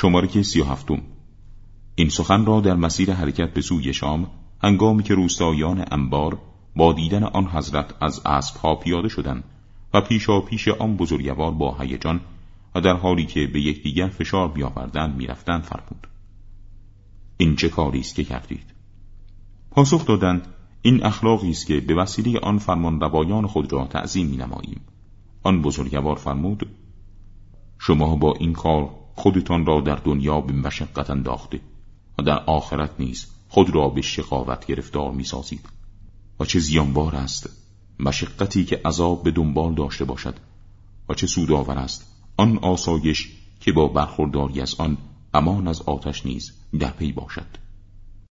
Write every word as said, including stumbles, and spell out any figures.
شماره که سی و هفتم. این سخن را در مسیر حرکت به سوی شام، هنگامی که روستایان انبار با دیدن آن حضرت از اسبها پیاده شدند و پیشا پیش آن بزرگوار با هیجان و در حالی که به یکدیگر فشار می‌آوردند می‌رفتند فرمود: این چه کاری است که کردید؟ پاسخ دادند: این اخلاقی است که به وسیله آن فرمان روایان خود را تعظیم می‌نماییم. آن بزرگوار فرمود: شما با این کار خودتان را در دنیا به مشقت انداخته و در آخرت نیز خود را به شقاوت گرفتار می‌سازید. و چه زیانبار است مشقتی که عذاب به دنبال داشته باشد، و چه سودآور است آن آسایش که با برخورداری از آن امان از آتش نیز در پی باشد.